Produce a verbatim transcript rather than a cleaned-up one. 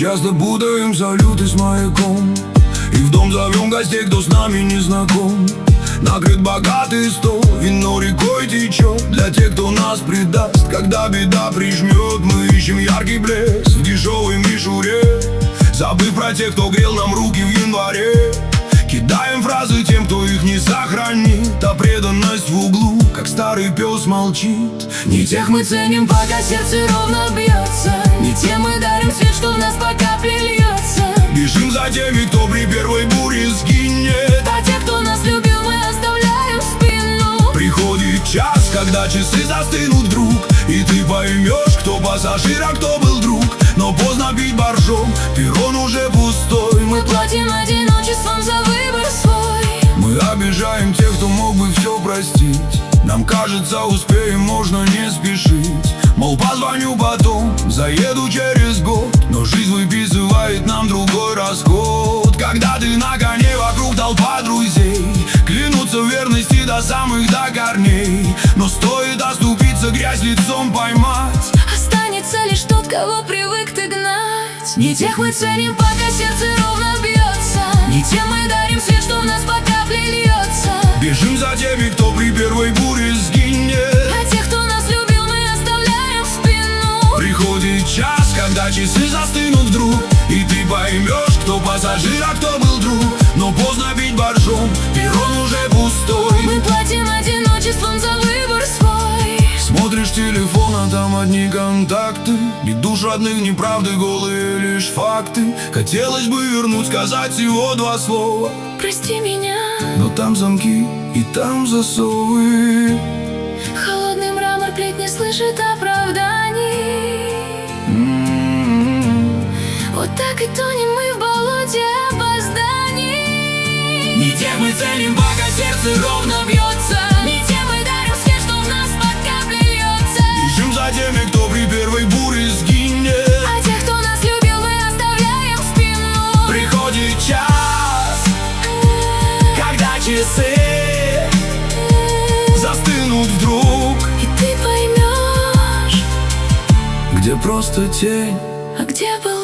часто путаем салюты с маяком, и в дом зовем гостей, кто с нами не знаком. Накрыт богатый стол, вино рекой течет для тех, кто нас предаст. Когда беда прижмет, мы ищем яркий блеск в дешевой мишуре, забыв про тех, кто грел нам руки в январе. Кидаем фразы тем, кто их не сохранит, а преданность в углу, как старый пес, молчит. Не тех мы ценим, пока сердце ровно бьется, не тем мы дарим свет, что в нас по капле льется. Бежим за теми, кто при первой буре сгинет, а тех, кто нас любил, мы оставляем в спину. Приходит час, когда часы застынут вдруг, и ты поймешь, кто пассажир, а кто был друг. Но поздно бить боржом, перрон уже пустой. Мы платим одиночеством за выбор свой. Мы обижаем тех, кто мог бы все простить. Нам кажется, успеем, можно не спешить. Мол, позвоню потом, заеду через год. Но жизнь выписывает нам другой расход. Когда ты на коне, вокруг толпа друзей, клянутся в верности до самых до корней. Но стоит оступиться, грязь лицом поймать, останется лишь тот, кого привык ты гнать. Не тех мы ценим, пока сердце ровно бьется, не тем мы дарим свет, что в нас по капле льется. Бежим за теми, кто при первой буре сгинет, а тех, кто нас любил, мы оставляем в спину. Приходит час, когда часы застынут вдруг, и ты поймешь, кто пассажир, а кто был друг. Но поздно бить боржом, перрон уже пустой. Мы платим одиночеством за выбор свой. Смотришь телефон, а там одни контакты, ни душ родных, ни правды, голые лишь факты. Хотелось бы вернуть, сказать всего два слова: прости меня. Но там замки и там засовы. Холодный мрамор плит не слышит оправданий. м-м-м. Вот так и тонем мы в болоте опозданий. Не тех мы ценим, пока сердце ровно бьется, не тем мы дарим свет, что в нас под капле льется. Бежим за теми, кто при первой буре сгинет, а тех, кто нас любил, мы оставляем в спину. Приходит час, когда часы застынут вдруг, и ты поймешь, где просто тень, а где был